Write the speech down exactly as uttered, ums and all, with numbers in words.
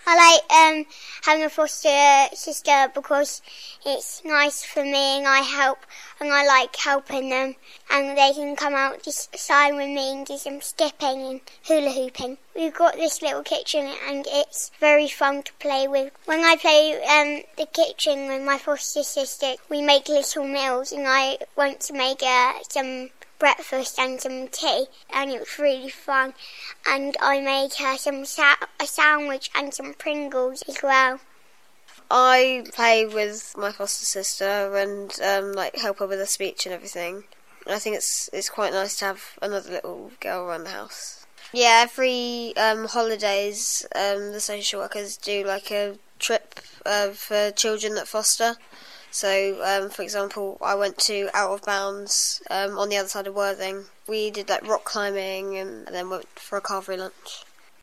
I like um, having a foster sister because it's nice for me and I help and I like helping them and they can come out just side with me and do some skipping and hula hooping. We've got this little kitchen and it's very fun to play with. When I play um, the kitchen with my foster sister, we make little meals and I want to make uh, some breakfast and some tea, and it was really fun. And I made her some sa- a sandwich and some Pringles as well. I play with my foster sister and um, like help her with her speech and everything. I think it's it's quite nice to have another little girl around the house. Yeah, every um, holidays um, the social workers do like a trip uh, for children that foster. So, um, for example, I went to Out of Bounds um, on the other side of Worthing. We did like rock climbing and then went for a carvery lunch.